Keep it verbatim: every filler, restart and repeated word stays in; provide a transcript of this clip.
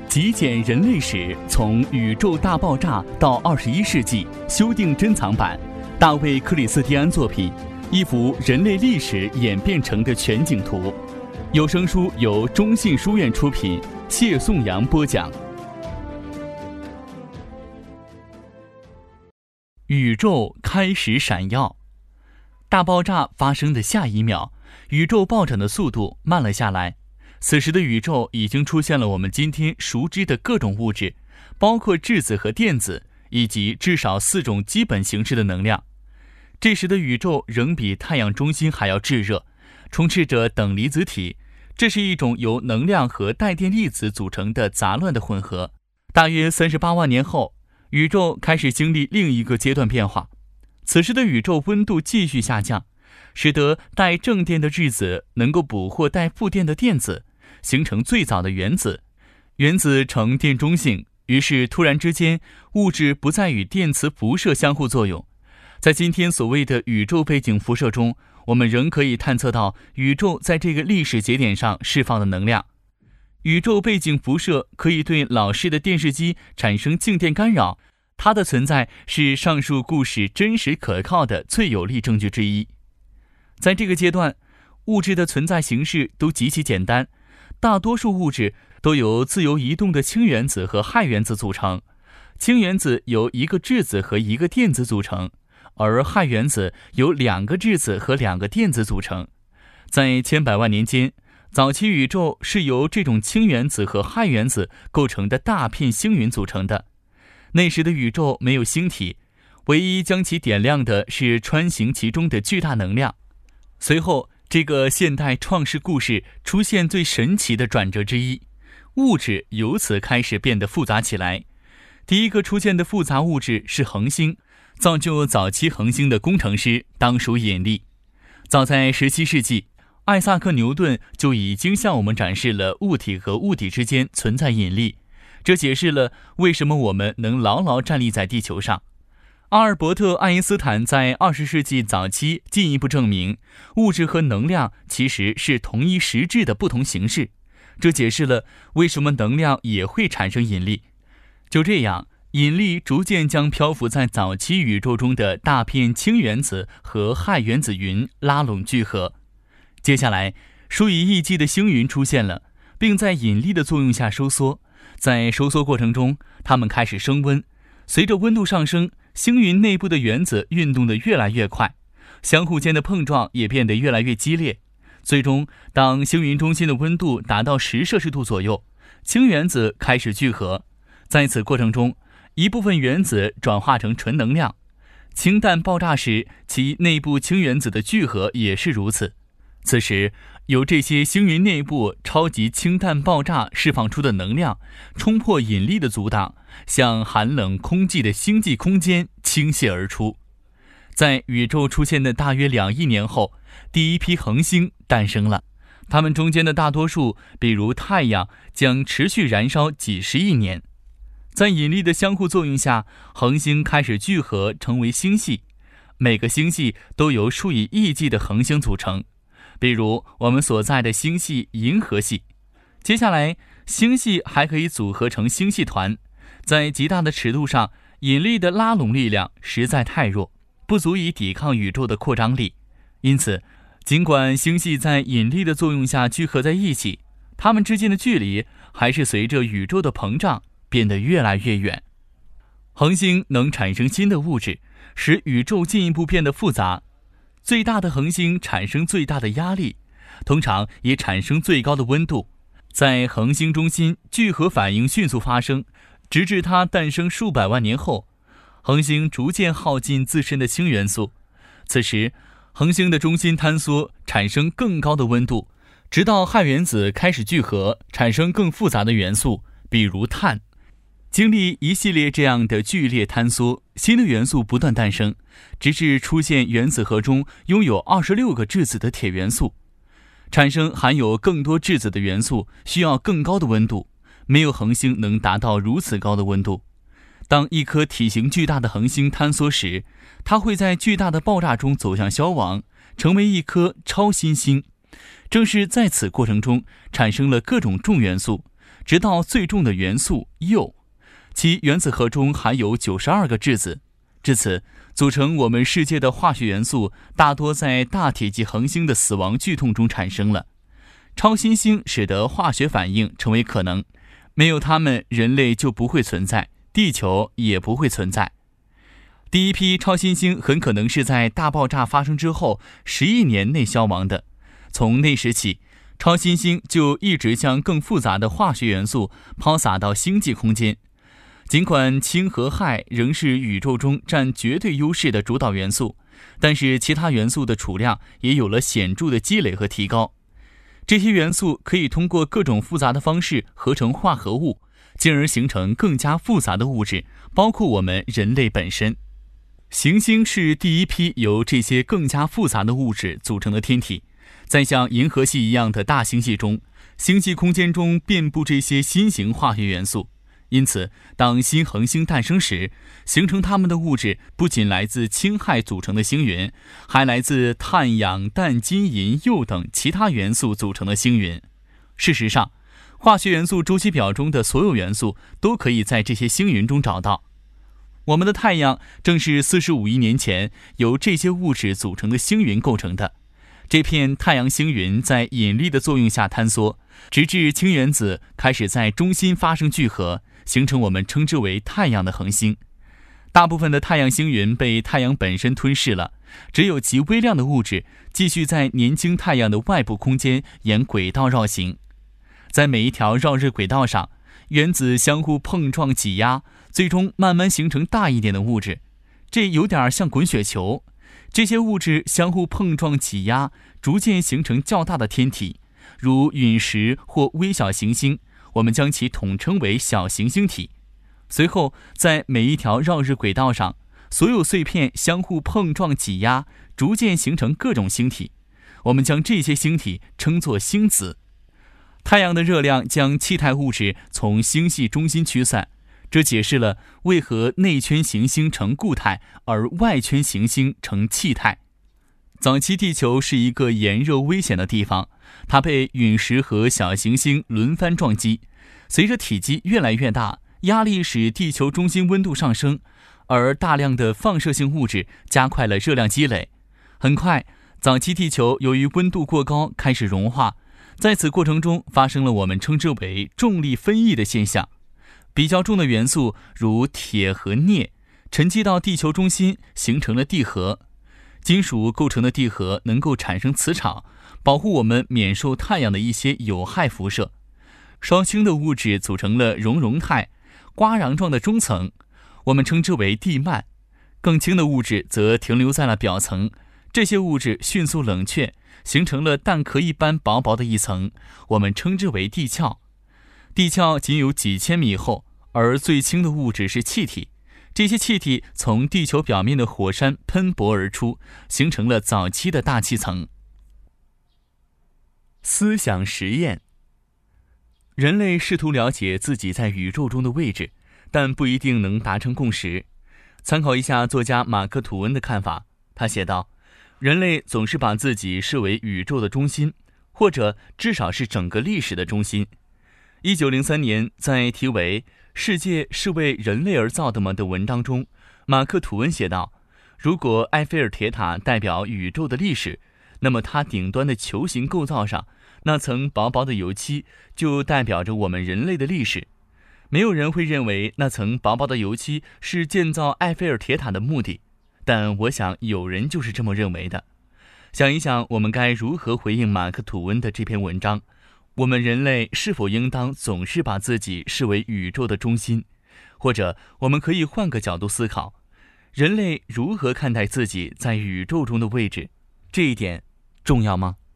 极简人类史，从宇宙大爆炸到二十一世纪，修订珍藏版，大卫·克里斯蒂安作品，一幅人类历史演变成的全景图。有声书由中信书院出品，谢颂阳播讲。宇宙开始闪耀。大爆炸发生的下一秒，宇宙暴涨的速度慢了下来。此时的宇宙已经出现了我们今天熟知的各种物质，包括质子和电子，以及至少四种基本形式的能量。这时的宇宙仍比太阳中心还要炙热，充斥着等离子体，这是一种由能量和带电粒子组成的杂乱的混合。大约三十八万年后，宇宙开始经历另一个阶段变化。此时的宇宙温度继续下降，使得带正电的质子能够捕获带负电的电子，形成最早的原子。原子呈电中性，于是突然之间，物质不再与电磁辐射相互作用。在今天所谓的宇宙背景辐射中，我们仍可以探测到宇宙在这个历史节点上释放的能量。宇宙背景辐射可以对老式的电视机产生静电干扰，它的存在是上述故事真实可靠的最有力证据之一。在这个阶段，物质的存在形式都极其简单，大多数物质都由自由移动的氢原子和氦原子组成，氢原子由一个质子和一个电子组成，而氦原子由两个质子和两个电子组成。在千百万年间，早期宇宙是由这种氢原子和氦原子构成的大片星云组成的。那时的宇宙没有星体，唯一将其点亮的是穿行其中的巨大能量。随后，这个现代创世故事出现最神奇的转折之一，物质由此开始变得复杂起来。第一个出现的复杂物质是恒星，造就早期恒星的工程师当属引力。早在十七世纪，艾萨克·牛顿就已经向我们展示了物体和物体之间存在引力，这解释了为什么我们能牢牢站立在地球上。阿尔伯特·爱因斯坦在二十世纪早期进一步证明，物质和能量其实是同一实质的不同形式，这解释了为什么能量也会产生引力。就这样，引力逐渐将漂浮在早期宇宙中的大片氢原子和氦原子云拉拢聚合。接下来，数以亿计的星云出现了，并在引力的作用下收缩。在收缩过程中，它们开始升温。随着温度上升，星云内部的原子运动得越来越快，相互间的碰撞也变得越来越激烈。最终，当星云中心的温度达到十摄氏度左右，氢原子开始聚合。在此过程中，一部分原子转化成纯能量。氢弹爆炸时，其内部氢原子的聚合也是如此。此时，由这些星云内部超级氢弹爆炸释放出的能量，冲破引力的阻挡，向寒冷空寂的星际空间倾泻而出。在宇宙出现的大约两亿年后，第一批恒星诞生了。它们中间的大多数，比如太阳，将持续燃烧几十亿年。在引力的相互作用下，恒星开始聚合成为星系。每个星系都由数以亿计的恒星组成，比如我们所在的星系银河系。接下来，星系还可以组合成星系团。在极大的尺度上，引力的拉拢力量实在太弱，不足以抵抗宇宙的扩张力。因此，尽管星系在引力的作用下聚合在一起，它们之间的距离还是随着宇宙的膨胀变得越来越远。恒星能产生新的物质，使宇宙进一步变得复杂。最大的恒星产生最大的压力，通常也产生最高的温度。在恒星中心，聚合反应迅速发生，直至它诞生数百万年后，恒星逐渐耗尽自身的氢元素。此时，恒星的中心坍缩，产生更高的温度，直到氦原子开始聚合，产生更复杂的元素，比如碳。经历一系列这样的剧烈坍缩，新的元素不断诞生，直至出现原子核中拥有二十六个质子的铁元素。产生含有更多质子的元素需要更高的温度，没有恒星能达到如此高的温度。当一颗体型巨大的恒星坍缩时，它会在巨大的爆炸中走向消亡，成为一颗超新星。正是在此过程中，产生了各种重元素， 直到最重的元素铀，其原子核中含有九十二个质子。至此，组成我们世界的化学元素大多在大体积恒星的死亡剧痛中产生了。超新星使得化学反应成为可能，没有它们，人类就不会存在，地球也不会存在。第一批超新星很可能是在大爆炸发生之后十亿年内消亡的。从那时起，超新星就一直将更复杂的化学元素抛洒到星际空间。尽管氢和氦仍是宇宙中占绝对优势的主导元素，但是其他元素的储量也有了显著的积累和提高。这些元素可以通过各种复杂的方式合成化合物，进而形成更加复杂的物质，包括我们人类本身。行星是第一批由这些更加复杂的物质组成的天体。在像银河系一样的大星系中，星际空间中遍布这些新型化学元素。因此，当新恒星诞生时，形成它们的物质不仅来自氢氦组成的星云，还来自碳、氧、氮、金、银、铀等其他元素组成的星云。事实上，化学元素周期表中的所有元素都可以在这些星云中找到。我们的太阳正是四十五亿年前由这些物质组成的星云构成的。这片太阳星云在引力的作用下坍缩，直至氢原子开始在中心发生聚合，形成我们称之为太阳的恒星。大部分的太阳星云被太阳本身吞噬了，只有极微量的物质继续在年轻太阳的外部空间沿轨道绕行。在每一条绕日轨道上，原子相互碰撞挤压，最终慢慢形成大一点的物质。这有点像滚雪球。这些物质相互碰撞挤压，逐渐形成较大的天体，如陨石或微小行星，我们将其统称为小行星体。随后，在每一条绕日轨道上，所有碎片相互碰撞挤压，逐渐形成各种星体，我们将这些星体称作星子。太阳的热量将气态物质从星系中心驱散，这解释了为何内圈行星呈固态，而外圈行星呈气态。早期地球是一个炎热危险的地方，它被陨石和小行星轮番撞击。随着体积越来越大，压力使地球中心温度上升，而大量的放射性物质加快了热量积累。很快，早期地球由于温度过高开始融化，在此过程中发生了我们称之为重力分异的现象。比较重的元素如铁和镍沉积到地球中心，形成了地核。金属构成的地核能够产生磁场，保护我们免受太阳的一些有害辐射。稍轻的物质组成了熔融态，瓜瓤状的中层，我们称之为地幔。更轻的物质则停留在了表层，这些物质迅速冷却，形成了蛋壳一般薄薄的一层，我们称之为地壳。地壳仅有几千米厚，而最轻的物质是气体。这些气体从地球表面的火山喷薄而出，形成了早期的大气层。思想实验。人类试图了解自己在宇宙中的位置，但不一定能达成共识。参考一下作家马克·吐温的看法，他写道：人类总是把自己视为宇宙的中心，或者至少是整个历史的中心。一九零三年，在题为《世界是为人类而造的吗》的文章中，马克·吐温写道：如果埃菲尔铁塔代表宇宙的历史，那么它顶端的球形构造上那层薄薄的油漆就代表着我们人类的历史。没有人会认为那层薄薄的油漆是建造埃菲尔铁塔的目的，但我想有人就是这么认为的。想一想，我们该如何回应马克·吐温的这篇文章？我们人类是否应当总是把自己视为宇宙的中心？或者我们可以换个角度思考，人类如何看待自己在宇宙中的位置？这一点重要吗？